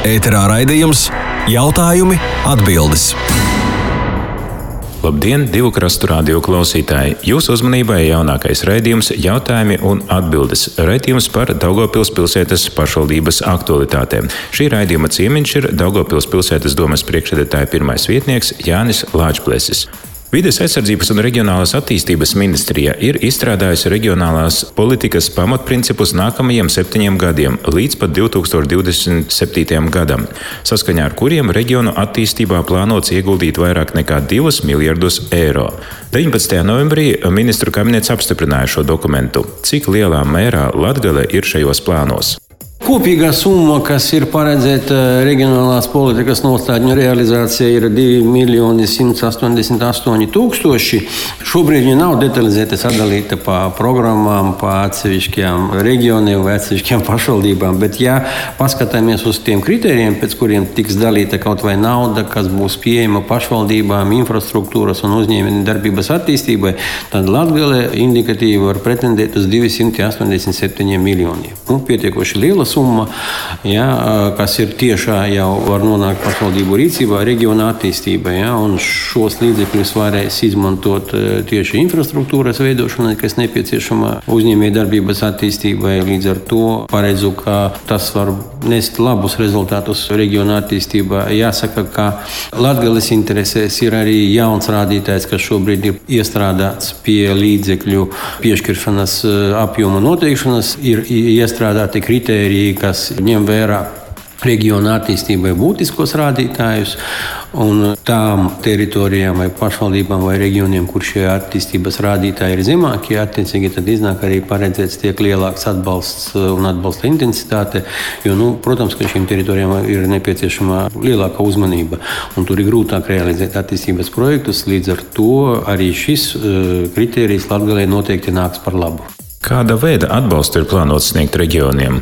Ēterā raidījums Jautājumi, atbildes. Labdien, Divu krastu radio klausītāji! Jūsu uzmanībai jaunākais raidījums Jautājumi un atbildes. Raidījums par Daugavpils pilsētas pašvaldības aktualitātēm. Šī raidījuma ciemiņš ir Daugavpils pilsētas domes priekšsēdētāja pirmais vietnieks Jānis Lāčplēsis. Vides aizsardzības un reģionālās attīstības ministrija ir izstrādājusi reģionālās politikas pamatprincipus nākamajiem 7 gadiem līdz pat 2027. gadam, saskaņā ar kuriem reģionu attīstībā plānots ieguldīt vairāk nekā 2 miljardus eiro. 19. novembrī ministru kabinets apstiprināja šo dokumentu. Cik lielā mērā Latgale ir šajos plānos? Kopīgā summa, kas ir paredzēta reģionālās politikas nostādņu realizācijai, ir 2 188 000. Šobrīd viņa nav detalizēti sadalīta pa programmām, pa atsevišķiem reģioniem vai atsevišķiem pašvaldībām, bet ja paskatāmies uz tiem kritērijiem, pēc kuriem tiks dalīta kaut vai nauda, kas būs pieejama pašvaldībām, infrastruktūras un uzņēmēju darbības attīstībai, tad Latgale indikatīvi var pretendēt uz 287 miljoniem. Pietiekoši liela summa, kas ir tiešā jau var nonākt pašvaldību rīcībā, reģiona attīstībai. Un šos līdzekļus varēs izmantot tieši infrastruktūras veidošanai, kas nepieciešama uzņēmēju darbības attīstībai. Līdz ar to paredzu, ka tas var nest labus rezultātus reģiona attīstībā. Jāsaka, ka Latgales interesēs ir arī jauns rādītājs, kas šobrīd ir iestrādāts pie līdzekļu piešķiršanas apjoma noteikšanas. Ir iestrādāti kritēriji, kas ņem vērā reģiona attīstībai būtiskos rādītājus, un tām teritorijām vai pašvaldībām vai reģioniem, kur šie attīstības rādītāji ir zemākie, attiecīgi tad iznāk arī paredzēts tiek lielāks atbalsts un atbalsta intensitāte, jo, protams, ka šīm teritorijām ir nepieciešama lielāka uzmanība, un tur ir grūtāk realizēt attīstības projektus, līdz ar to arī šis kritērijs Latgalei noteikti nāks par labu. Kāda veida atbalstu ir plānots sniegt reģioniem?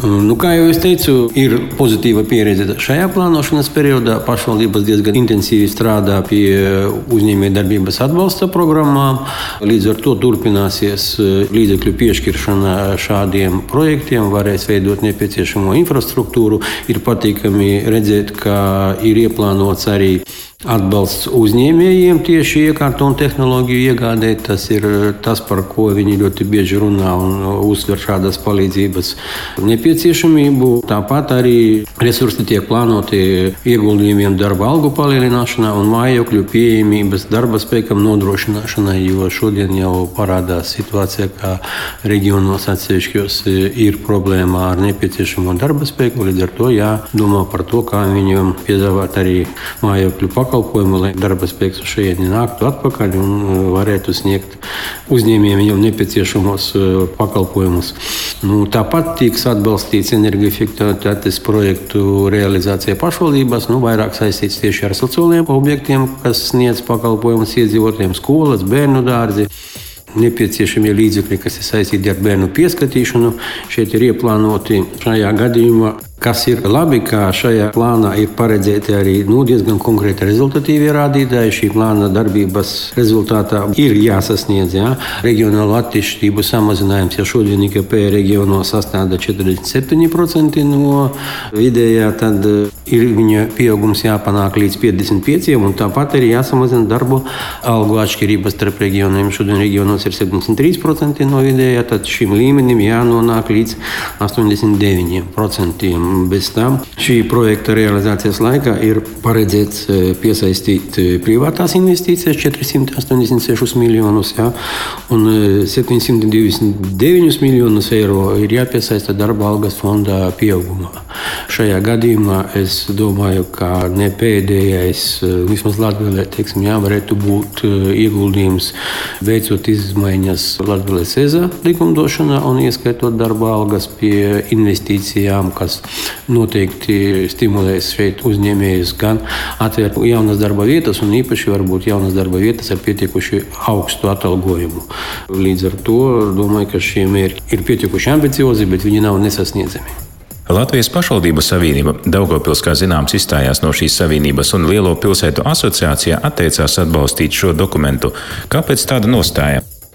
Kā jau es teicu, ir pozitīva pieredze šajā plānošanas periodā. Pašvaldības diezgan intensīvi strādā pie uzņēmēju darbības atbalsta programmām. Līdz ar to turpināsies līdzekļu piešķiršana šādiem projektiem, varēs veidot nepieciešamo infrastruktūru. Ir patīkami redzēt, ka ir ieplānots arī atbalsts uzņēmējiem tieši iekārtu un tehnoloģiju iegādē. Tas ir tas, par ko viņi ļoti bieži runā un uzsver šādas palīdzības nepieciešamību. Tāpat arī resursi tiek plānoti ieguldījumiem darba algu palielināšanā un mājokļu pieejamības darba spēkam nodrošināšanai, jo šodien jau parādās situācija, ka reģionos atsevišķos ir problēma ar nepieciešamo darba spēku. Līdz ar to jādomā par to, kā viņiem piedāvāt arī mājokļu pakalpojumu, lai darba spēks uz šejieni nāktu atpakaļ un varētu sniegt uzņēmējiem jau nepieciešamos pakalpojumus. Tāpat tiks atbalstīts energoefektivitātes projektu realizācija pašvaldībās, vairāk saistīts tieši ar sociālajiem objektiem, kas sniedz pakalpojumus iedzīvotājiem, skolas, bērnu dārzi. Nepieciešamie līdzekļi, kas ir saistīti ar bērnu pieskatīšanu, šeit ir ieplānoti šajā gadījumā. Kas ir labi, ka šajā plānā ir paredzēti arī diezgan konkrēti rezultatīvie rādītāji. Šī plāna darbības rezultātā ir jāsasniedz. Reģionālo attīstību samazinājums jau šodien IKP reģionos sastāda 47% no vidējā, tad ir viņa pieaugums jāpanāk līdz 55%, un tāpat arī jāsamazina darbu algu atšķirības starp reģioniem. Šodien reģionos ir 73% no vidējā, tad šim līmenim jānonāk līdz 89%. Bez tam šī projekta realizācijas laikā ir paredzēts piesaistīt privātās investīcijas 486 miljonus, un 729 miljonus eiro ir jāpiesaista darba algas fonda pieaugumā. Šajā gadījumā es domāju, ka ne pēdējais, vismaz Latgalē, varētu būt ieguldījums veicot izmaiņas Latgales EZA likumdošanā un ieskaitot darba algas pie investīcijām, kas noteikti stimulēs šeit uzņēmējus gan atvērt jaunas darba vietas un īpaši varbūt jaunas darba vietas ar pietiekuši augstu atalgojumu. Līdz ar to domāju, ka šie mērķi ir pietiekuši ambiciozi, bet viņi nav nesasniedzami. Latvijas pašvaldību savienība Daugavpils, kā zināms, izstājās no šīs savienības un Lielo pilsētu asociācijā atteicās atbalstīt šo dokumentu. Kāpēc tāda nostāja?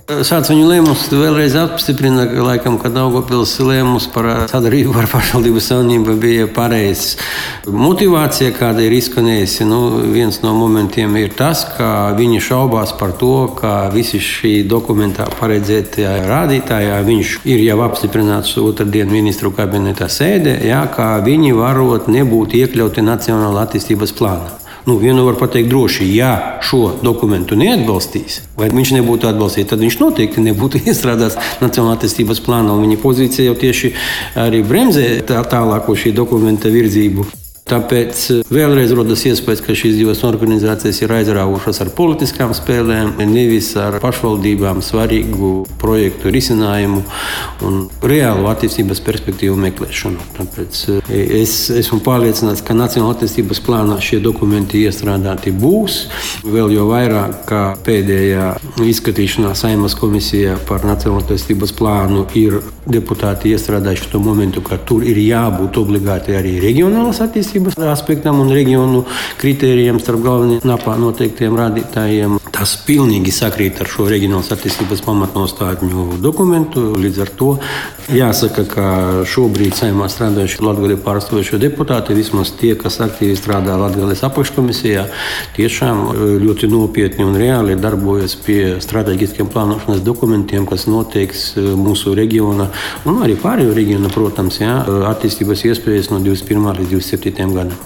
Šāds viņu lēmums vēlreiz apstiprina, laikam, ka Daugavpils lēmums par sadarbību ar pašvaldības savienību bija pareizs. Motivācija, kāda ir izskanējusi, viens no momentiem ir tas, ka viņi šaubās par to, ka visi šī dokumentā paredzētajā rādītājā viņš ir jau apstiprināts otrdien ministru kabinetā sēdē, ka viņi varot nebūt iekļauti Nacionālā attīstības plānā. Vienu var pateikt droši, ja šo dokumentu neatbalstīs, vai viņš nebūtu atbalstīts, tad viņš noteikti nebūtu iestrādāts Nacionālā attīstības plānā. Viņa pozīcija jau tieši arī bremzē tālāko šī dokumenta virzību. Tāpēc vēlreiz rodas iespējas, ka šīs divas organizācijas ir aizrāvušas ar politiskām spēlēm, nevis ar pašvaldībām svarīgu projektu risinājumu un reālu attīstības perspektīvu meklēšanu. Tāpēc es esmu pārliecināts, ka Nacionālā attīstības plānā šie dokumenti iestrādāti būs. Vēl jau vairāk, kā pēdējā izskatīšanā Saeimas komisijā par Nacionālā attīstības plānu ir deputāti iestrādājuši to momentu, ka tur ir jābūt obligāti arī reģionālas attīstības aspektam un reģionu kritērijiem starp galveniem NAPā noteiktiem rādītājiem. Tas pilnīgi sakrīt ar šo reģionālas attīstības pamatnostādņu dokumentu. Līdz ar to jāsaka, ka šobrīd Saeimā strādājuši Latgales pārstāvošie deputāti, vismaz tie, kas aktīvi strādā Latgales apakškomisijā, tiešām ļoti nopietni un reāli darbojas pie strateģiskiem plānošanas dokumentiem, kas noteiks mūsu reģiona un arī pārējo reģiona, protams, attīstības iespējas no 21. līdz 27. gadam.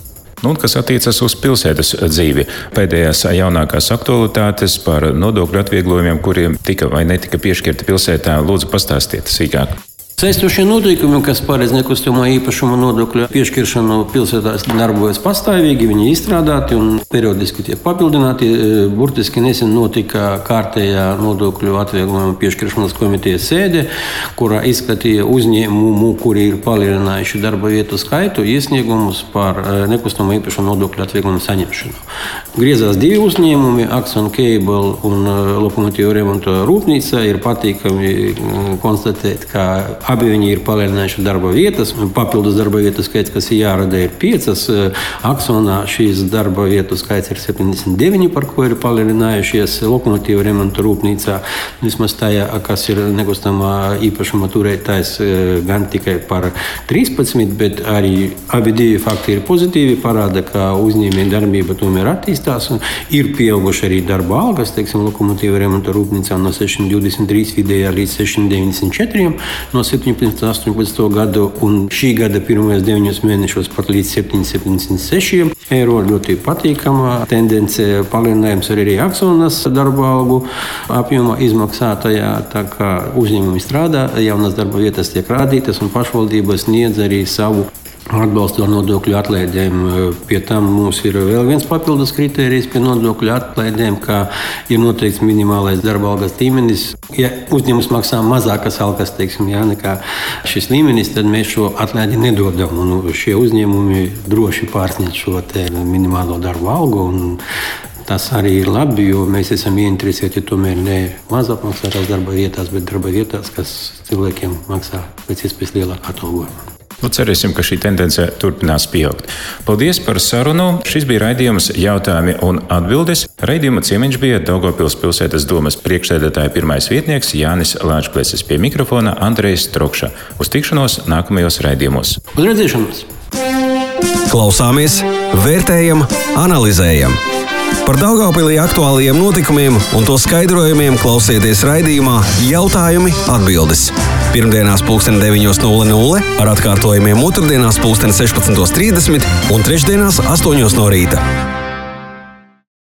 Kas attiecas uz pilsētas dzīvi, pēdējās jaunākās aktualitātes par nodokļu atvieglojumiem, kuriem tika vai netika piešķirti pilsētā, lūdzu pastāstiet sīkāk. Saistošie noteikumi, kas paredz nekustamā īpašuma nodokļa piešķiršanu pilsētās, darbojas pastāvīgi, viņi izstrādāti un periodiski tiek papildināti. Burtiski nesen notika kārtējā nodokļu atvieglojuma piešķiršanas komitejas sēde, kurā izskatīja uzņēmumu, kuri ir palielinājuši darba vietu skaitu, iesniegumus par nekustamā īpašuma nodokļu atvieglojumu saņemšanu. Griezās divi uzņēmumi, Axon Cable un Lokomotīvu remonta rūpnīca. Ir patīkami konstatēt, ka abi viņi ir palielinājuši darba vietas. Papildus darba vietu skaits, kas ir jārada, ir 5. Aksonā šīs darba vietu skaits ir 79, par ko ir palielinājušies. Lokomotīvu remonta rūpnīcā, vismaz tajā, kas ir nekustamā īpašuma turētājs, gan tikai par 13, bet arī abi divi fakti ir pozitīvi, parāda, ka uzņēmēja darbība tomēr attīstās un ir pieauguši arī darba algas, Lokomotīvu remonta rūpnīcā no 623 vidējā līdz 694 no 17. gadu, un šī gada pirmajos 9 mēnešos pat līdz 776 eiro. Ļoti patīkama tendence, palielinājums arī Aksonas darba algu apjoma izmaksātajā. Tā kā uzņēmumi strādā, jaunas darba vietas tiek rādītas, un pašvaldības sniedz arī savu atbalstu ar nodokļu atlaidēm. Pie tam mums ir vēl viens papildus kritērijs pie nodokļu atlaidēm, ka ir noteikts minimālais darba algas līmenis. Ja uzņēmums maksā mazākas algas, nekā šis līmenis, tad mēs šo atlaidi nedodam. Un šie uzņēmumi droši pārsniedz šo minimālo darba algu. Tas arī ir labi, jo mēs esam ieinteresēti tomēr ne mazāk maksātās darba vietās, bet darba vietās, kas cilvēkiem maksā pēc iespējas lielāku atalgojumu. Cerēsim, ka šī tendence turpinās pieaugt. Paldies par sarunu. Šis bija raidījums Jautājumi un atbildes. Raidījuma ciemiņš bija Daugavpils pilsētas domes priekšsēdētāja pirmais vietnieks Jānis Lāčplēsis, pie mikrofona Andrejs Trokša. Uz tikšanos nākamajos raidījumos. Uz redzēšanos! Klausāmies, vērtējam, analizējam. Par Daugavpilī aktuālajiem notikumiem un to skaidrojumiem klausieties raidījumā Jautājumi atbildes. Pirmdienās 9:00 ar atkārtojumiem otrdienās 16:30 un trešdienās 8:00 no rīta.